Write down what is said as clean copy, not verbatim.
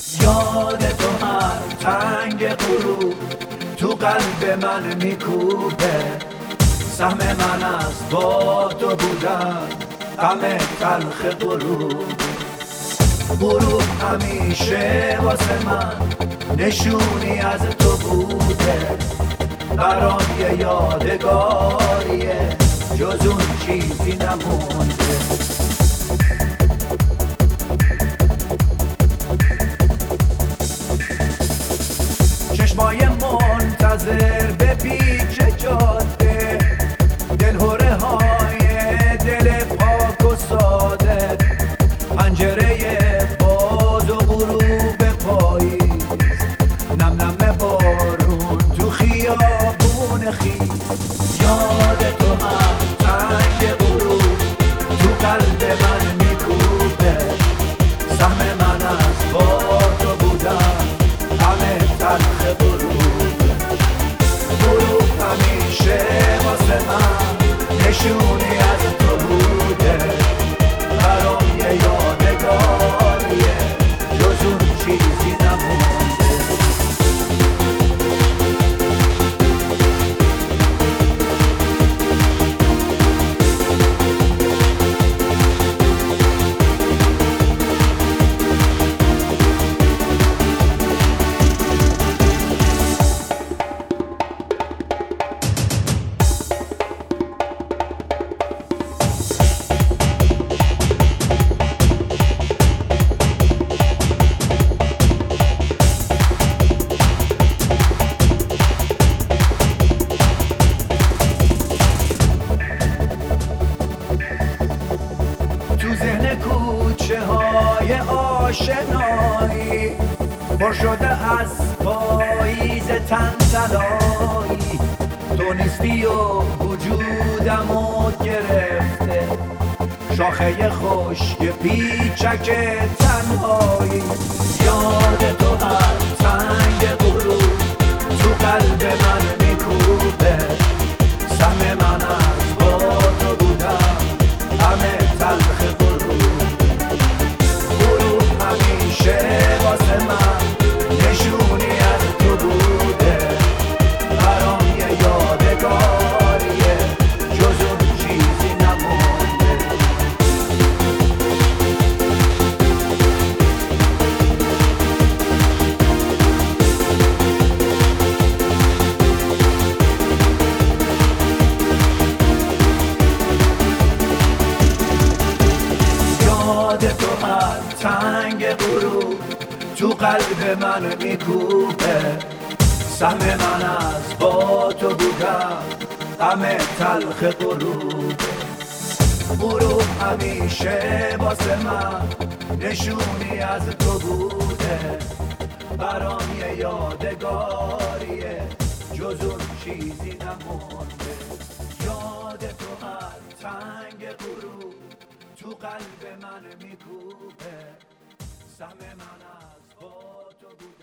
یاد تو هر تنگ غروب تو قلب من میکوبه. سهم من از با تو بودن غم تلخ غروب همیشه واسه من نشونی از تو بوده. برام یه یادگاریه جز اون چیزی نمونده. چشمای منتظر به پیچ جاده، دلهوره های دل پاک و ساده، پنجره باز و غروب پاییز، نم نم بارون تو خیابون خیز. یاد تو هم تنگ غروب تو قلب من میکوبه. سهم من از با تو بودن غم تلخ غروب همیشه واسه من نشونی از تو بوده. برام یه یادگاریه جز اون چیزی نمونده. تو ذهن کوچه های آشنایی پر شده از پاییز تنزلایی. تو نیستی و وجودمو گرفته، شاخه خشک پیچک تنهایی. یاد تو هر تنگ غروب تو قلب من میکوبه. سهم من از با تو بودم غم تلخ غروب همیشه واسه من نشونی از تو بوده. برام یه یادگاریه جز اون چیزی نمونده. یاد تو هر تنگ غروب تو قلب من میکوبه. سهم من از با تو بودم غم تلخ غروب همیشه واسه من نشونی از تو بوده. برام یه یادگاریه جز اون چیزی نمونده. یاد تو هر تنگ غروب تو قلب من میکوبه. سهم من از با تو بود.